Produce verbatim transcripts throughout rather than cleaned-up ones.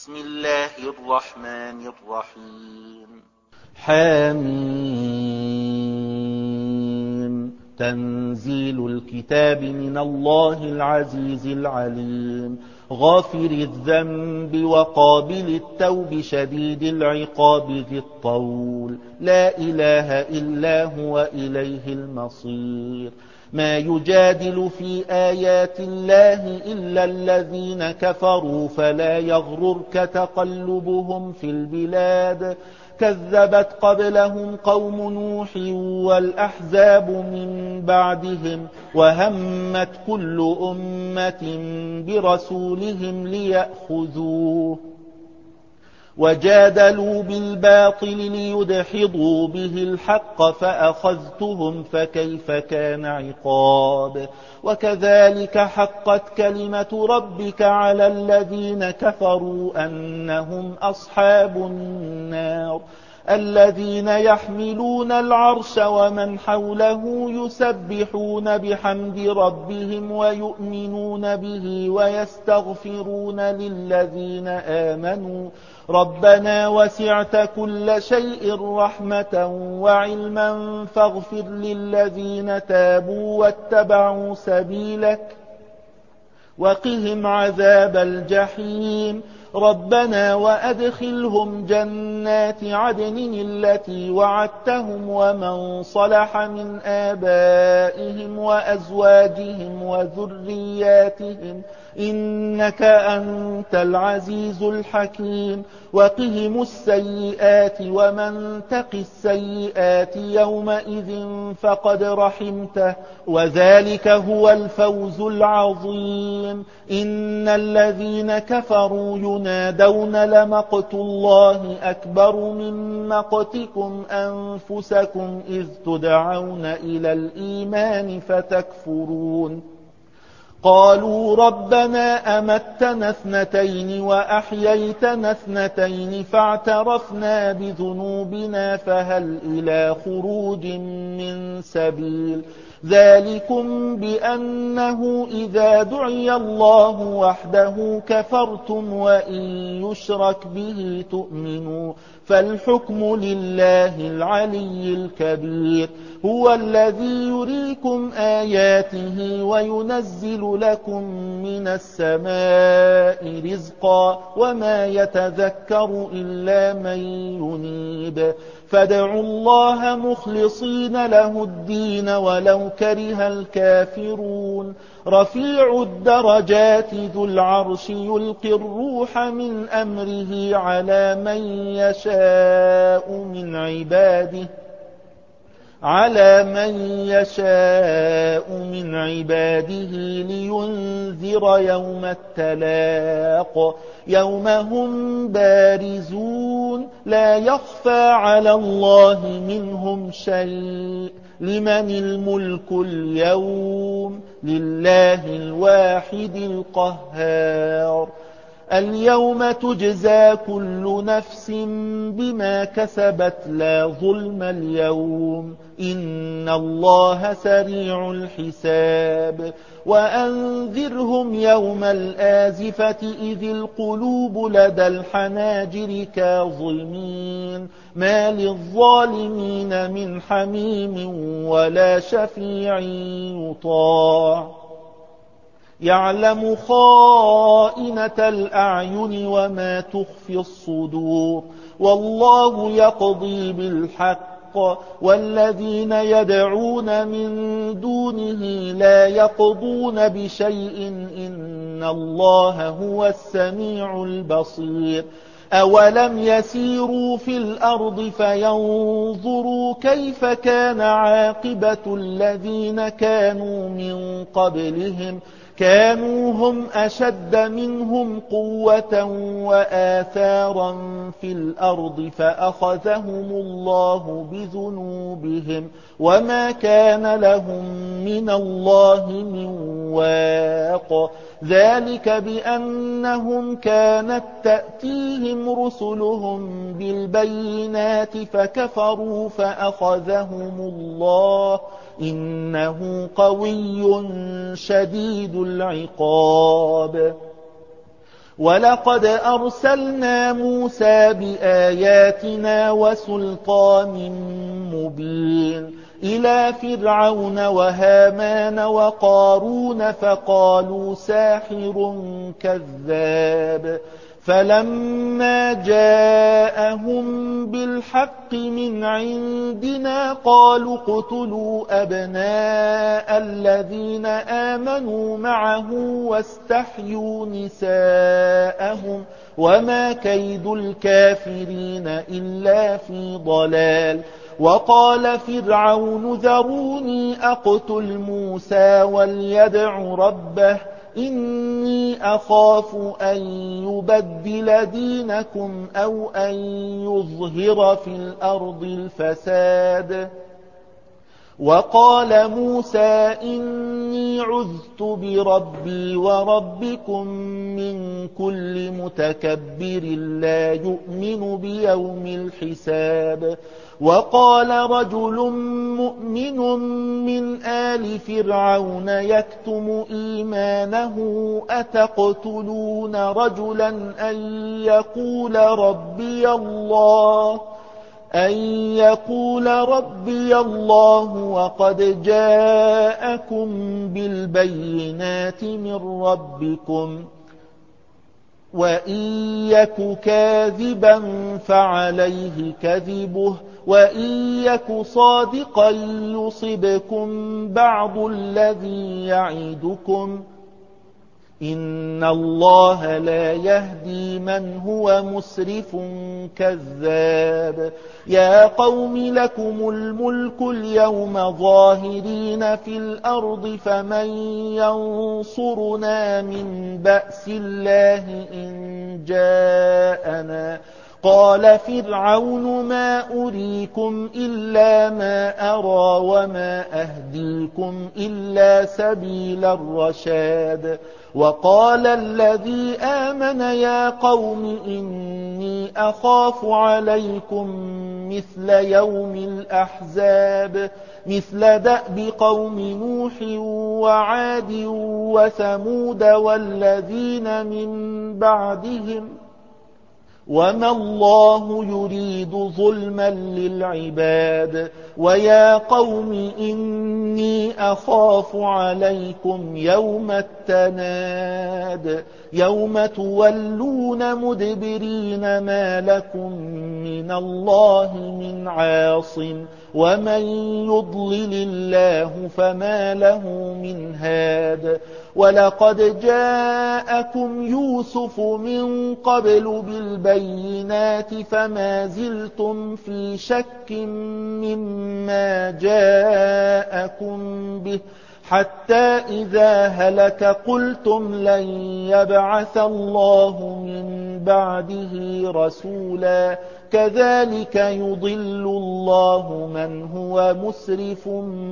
بسم الله الرحمن الرحيم حميم تنزيل الكتاب من الله العزيز العليم غافر الذنب وقابل التوب شديد العقاب ذي الطول لا إله إلا هو إليه المصير ما يجادل في آيات الله إلا الذين كفروا فلا يغررك تقلبهم في البلاد كذبت قبلهم قوم نوح والأحزاب من بعدهم وهمت كل أمة برسولهم ليأخذوه وجادلوا بالباطل ليدحضوا به الحق فأخذتهم فكيف كان عقاب وكذلك حقت كلمة ربك على الذين كفروا أنهم أصحاب النار الذين يحملون العرش ومن حوله يسبحون بحمد ربهم ويؤمنون به ويستغفرون للذين آمنوا ربنا وسعت كل شيء رحمة وعلما فاغفر للذين تابوا واتبعوا سبيلك وقهم عذاب الجحيم ربنا وأدخلهم جنات عدن التي وعدتهم ومن صلح من آبائهم وأزواجهم وذرياتهم إنك أنت العزيز الحكيم وقهم السيئات ومن تق السيئات يومئذ فقد رحمته وذلك هو الفوز العظيم إن الذين كفروا ينادون لمقت الله أكبر من مقتكم أنفسكم إذ تدعون إلى الإيمان فتكفرون قالوا ربنا أمتنا اثنتين وأحييتنا اثنتين فاعترفنا بذنوبنا فهل إلى خروج من سبيل ذلكم بأنه إذا دعي الله وحده كفرتم وإن يشرك به تؤمنوا فالحكم لله العلي الكبير هو الذي يريكم آياته وينزل لكم من السماء رزقا وما يتذكر إلا من ينيب فادعوا الله مخلصين له الدين ولو كره الكافرون رفيع الدرجات ذو العرش يلقي الروح من أمره على من يشاء من عباده على من يشاء من عباده لينذر يوم التلاق يوم هم بارزون لا يخفى على الله منهم شيء لمن الملك اليوم لله الواحد القهار اليوم تجزى كل نفس بما كسبت لا ظلم اليوم إن الله سريع الحساب وأنذرهم يوم الآزفة إذ القلوب لدى الحناجر كاظمين ما للظالمين من حميم ولا شفيع يطاع يعلم خائنة الأعين وما تخفي الصدور والله يقضي بالحق والذين يدعون من دونه لا يقضون بشيء إن الله هو السميع البصير أولم يسيروا في الأرض فينظروا كيف كان عاقبة الذين كانوا من قبلهم كانوا هم أشد منهم قوة وآثارا في الأرض فأخذهم الله بذنوبهم وما كان لهم من الله من واق ذلك بأنهم كانت تأتيهم رسلهم بالبينات فكفروا فأخذهم الله إنه قوي شديد العقاب ولقد أرسلنا موسى بآياتنا وسلطان مبين إلى فرعون وهامان وقارون فقالوا ساحر كذاب فلما جاءهم بالحق من عندنا قالوا اقتلوا أبناء الذين آمنوا معه واستحيوا نساءهم وما كيد الكافرين إلا في ضلال. وقال فرعون ذروني أقتل موسى وليدع ربه إني أخاف أن يبدل دينكم أو أن يظهر في الأرض الفساد. وقال موسى إني عذت بربي وربكم من كل متكبر لا يؤمن بيوم الحساب. وقال رجل مؤمن من آل فرعون يكتم إيمانه أتقتلون رجلا أن يقول ربي الله أن يقول ربي الله وقد جاءكم بالبينات من ربكم وإن يك كاذبا فعليه كذبه وإن يك صادقا يصبكم بعض الذي يعدكم إن الله لا يهدي من هو مسرف كذاب. يا قوم لكم الملك اليوم ظاهرين في الأرض فمن ينصرنا من بأس الله إن جاءنا. قال فرعون ما أريكم إلا ما أرى وما أهديكم إلا سبيل الرشاد. وقال الذي آمن يا قوم إني أخاف عليكم مثل يوم الأحزاب مثل دأب قوم نوح وعاد وثمود والذين من بعدهم وما الله يريد ظلما للعباد. ويا قوم إني أخاف عليكم يوم التناد يوم تولون مدبرين ما لكم من الله من عاصم ومن يضلل الله فما له من هاد. ولقد جاءكم يوسف من قبل بالبينات فما زلتم في شك مما جاءكم به حتى إذا هلك قلتم لن يبعث الله من بعده رسولا كذلك يضل الله من هو مسرف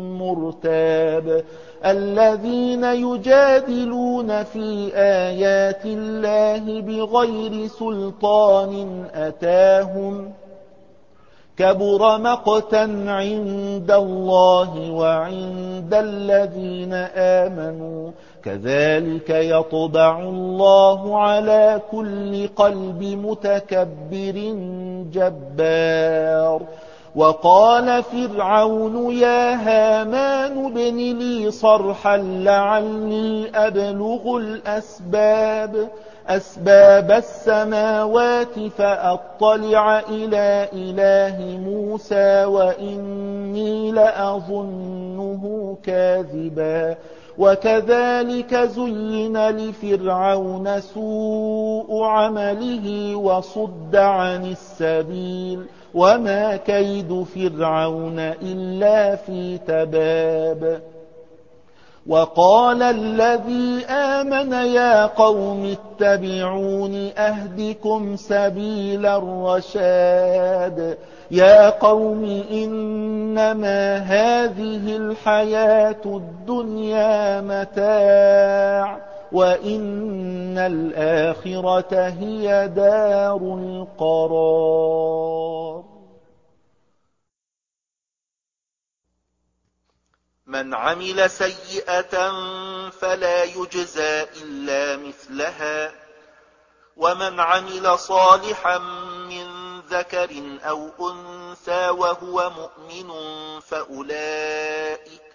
مرتاب. الذين يجادلون في آيات الله بغير سلطان أتاهم كبر مقتا عند الله وعند الذين آمنوا كذلك يطبع الله على كل قلب متكبر جبار. وقال فرعون يا هامان ابن لي صرحا لعلي أبلغ الأسباب أسباب السماوات فأطلع إلى إله موسى وإني لأظنه كاذبا. وكذلك زين لفرعون سوء عمله وصد عن السبيل وما كيد فرعون إلا في تباب. وقال الذي آمن يا قوم اتبعون أهدكم سبيل الرشاد. يا قوم إنما هذه الحياة الدنيا متاع وإن الآخرة هي دار القرار. من عمل سيئة فلا يجزى إلا مثلها ومن عمل صالحا من ذكر أو أنثى وهو مؤمن فأولئك,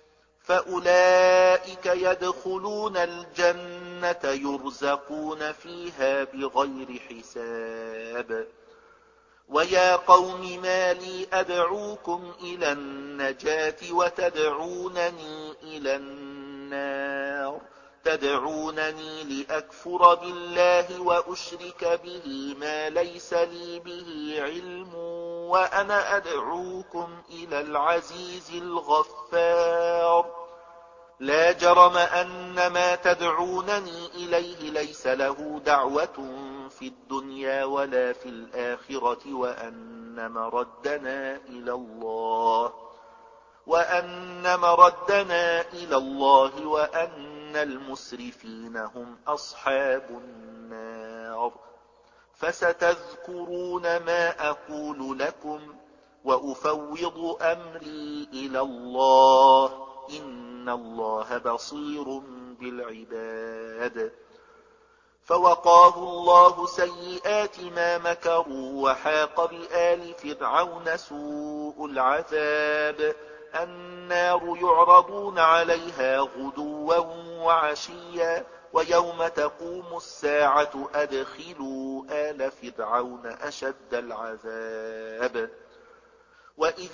فأولئك يدخلون الجنة يرزقون فيها بغير حساب. ويا قوم ما لي أدعوكم إلى النجاة وتدعونني إلى النار تدعونني لأكفر بالله وأشرك به ما ليس لي به علم وأنا أدعوكم إلى العزيز الغفار. لا جرم أن ما تدعونني إليه ليس له دعوة في الدنيا ولا في الآخرة وأن مردنا إلى الله وأن مردنا إلى الله وأن المسرفين هم أصحاب النار. فستذكرون ما أقول لكم وأفوض أمري إلى الله إن الله بصير بالعباد. فوقاه الله سيئات ما مكروا وحاق بآل فرعون سوء العذاب. النار يعرضون عليها غدوا وعشيا ويوم تقوم الساعة أدخلوا آل فرعون أشد العذاب. وإذ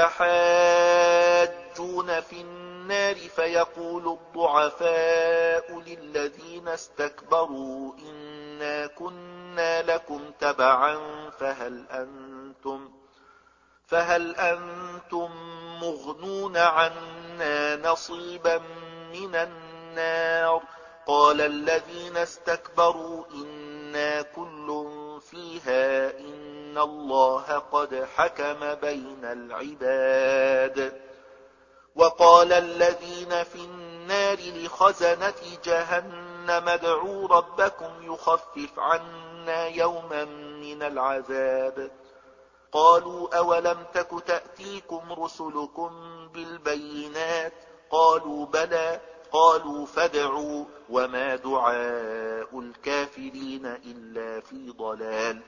يتحاجون في النار فيقول الضعفاء للذين استكبروا إنا كنا لكم تبعا فهل أنتم, فهل أنتم مغنون عنا نصيبا من النار. قال الذين استكبروا إنا كل فيها إن الله قد حكم بين العباد. وقال الذين في النار لخزنة جهنم ادعوا ربكم يخفف عنا يوما من العذاب. قالوا أولم تك تأتيكم رسلكم بالبينات قالوا بلى قالوا فادعوا وما دعاء الكافرين إلا في ضلال.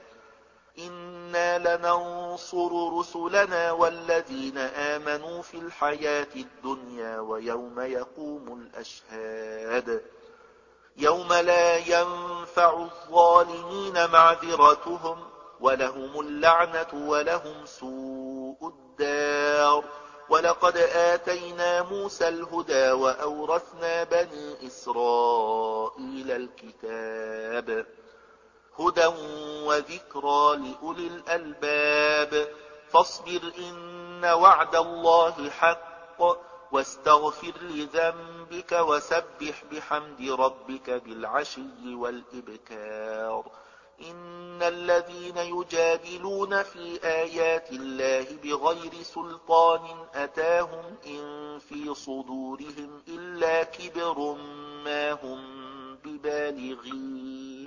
إنا لننصر رسلنا والذين آمنوا في الحياة الدنيا ويوم يقوم الأشهاد. يوم لا ينفع الظالمين معذرتهم ولهم اللعنة ولهم سوء الدار. ولقد آتينا موسى الهدى وأورثنا بني إسرائيل الكتاب هدى وذكرى لأولي الألباب. فاصبر إن وعد الله حق واستغفر لذنبك وسبح بحمد ربك بالعشي والإبكار. إن الذين يجادلون في آيات الله بغير سلطان أتاهم إن في صدورهم إلا كبر ما هم ببالغيه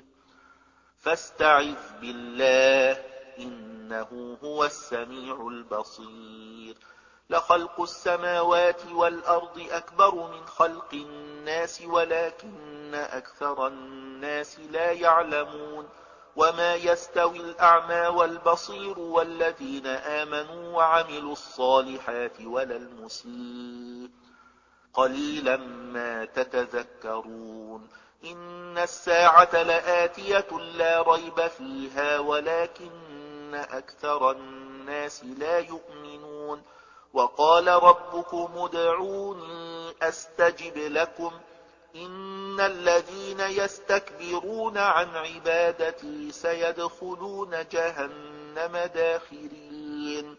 فاستعذ بالله إنه هو السميع البصير. لخلق السماوات والأرض أكبر من خلق الناس ولكن أكثر الناس لا يعلمون. وما يستوي الأعمى والبصير والذين آمنوا وعملوا الصالحات ولا المسيء قليلا ما تتذكرون. إن الساعة لآتية لا ريب فيها ولكن أكثر الناس لا يؤمنون. وقال ربكم ادعوني أستجب لكم إن الذين يستكبرون عن عبادتي سيدخلون جهنم داخرين.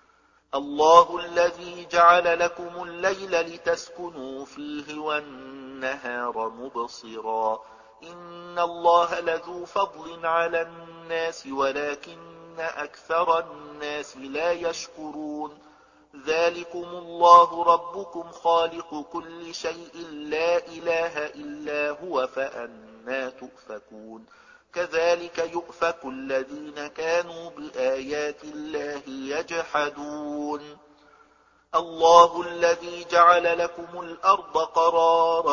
الله الذي جعل لكم الليل لتسكنوا فيه والنهار مبصرا إن الله لذو فضل على الناس ولكن أكثر الناس لا يشكرون. ذلكم الله ربكم خالق كل شيء لا إله إلا هو فأنى تؤفكون. كذلك يؤفك الذين كانوا بآيات الله يجحدون. الله الذي جعل لكم الأرض قرارا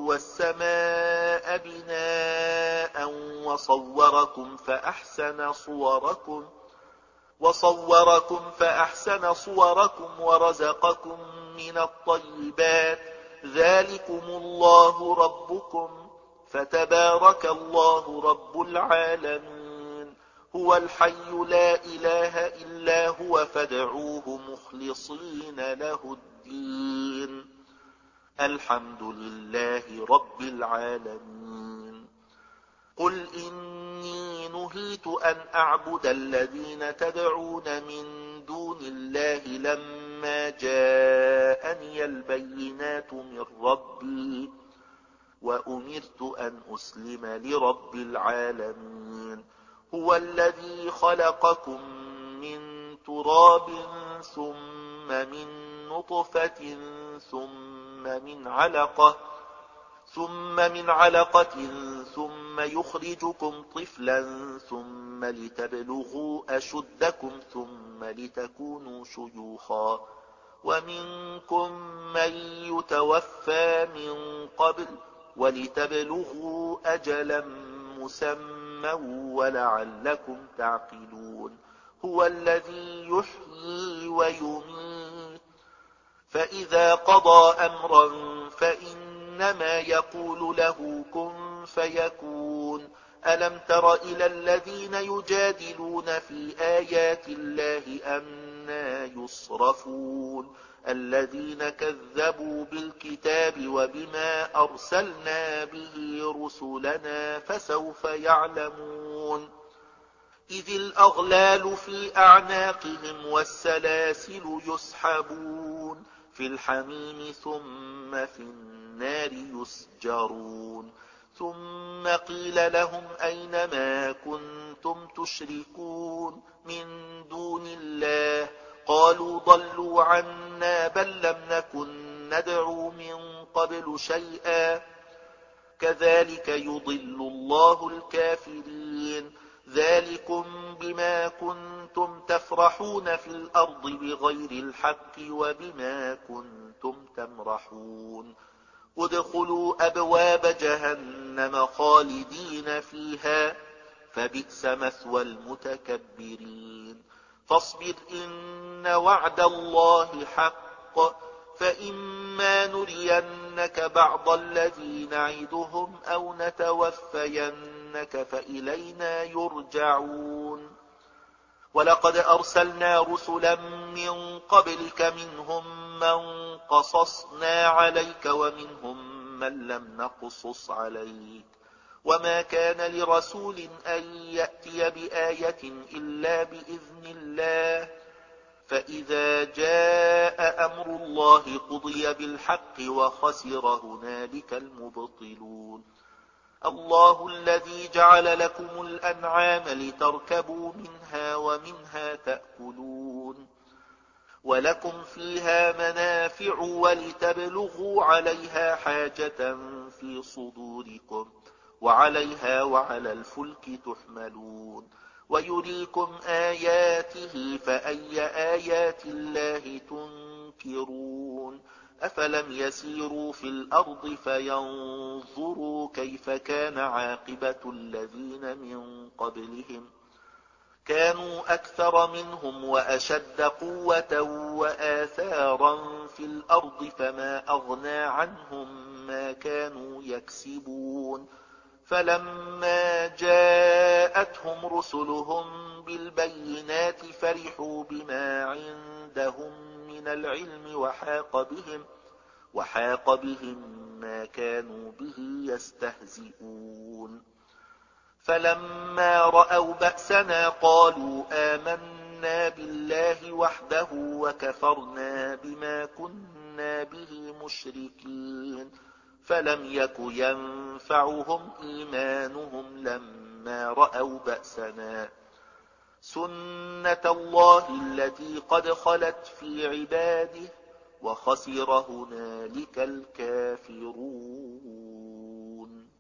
والسماء بناء وصوركم فأحسن صوركم وصوركم فأحسن صوركم ورزقكم من الطيبات ذلكم الله ربكم فتبارك الله رب العالمين هو الحي لا إله إلا هو فادعوه مخلصين له الدين الحمد لله رب العالمين قل إني نهيت أن أعبد الذين تدعون من دون الله لما جاءني البينات من ربي وأمرت أن أسلم لرب العالمين هو الذي خلقكم من تراب ثم من نطفة ثم من علقة ثم من علقة ثم يخرجكم طفلا ثم لتبلغوا أشدكم ثم لتكونوا شيوخا ومنكم من يتوفى من قبل ولتبلغوا أجلا مسمى ولعلكم تعقلون هو الذي يحيي ويميت فإذا قضى أمرا فإنما يقول له كن فيكون ألم تر إلى الذين يجادلون في آيات الله أنى يصرفون الذين كذبوا بالكتاب وبما أرسلنا به رسلنا فسوف يعلمون إذ الأغلال في أعناقهم والسلاسل يسحبون في الحميم ثم في النار يسجرون ثم قيل لهم أين ما كنتم تشركون من دون الله قالوا ضلوا عنا بل لم نكن ندعو من قبل شيئا كذلك يضل الله الكافرين ذلكم بما كنتم تفرحون في الأرض بغير الحق وبما كنتم تمرحون ادخلوا أبواب جهنم خالدين فيها فبئس مثوى المتكبرين فاصبر إن وعد الله حق فإما نرينك بعض الذي نعدهم أو نتوفينك فإلينا يرجعون ولقد أرسلنا رسلا من قبلك منهم من قصصنا عليك ومنهم من لم نقصص عليك وما كان لرسول أن يأتي بآية إلا بإذن الله فإذا جاء أمر الله قضي بالحق وخسر هنالك المبطلون الله الذي جعل لكم الأنعام لتركبوا منها ومنها تأكلون ولكم فيها منافع ولتبلغوا عليها حاجة في صدوركم وعليها وعلى الفلك تحملون ويريكم آياته فأي آيات الله تنكرون أفلم يسيروا في الأرض فينظروا كيف كان عاقبة الذين من قبلهم كانوا أكثر منهم وأشد قوة وآثارا في الأرض فما أغنى عنهم ما كانوا يكسبون فلما جاءتهم رسلهم بالبينات فرحوا بما عندهم من العلم وحاق بهم وحاق بهم ما كانوا به يستهزئون فلما رأوا بأسنا قالوا آمنا بالله وحده وكفرنا بما كنا به مشركين فلم يك ينفعهم إيمانهم لما رأوا بأسنا سنة الله التي قد خلت في عباده وخسر هنالك الكافرون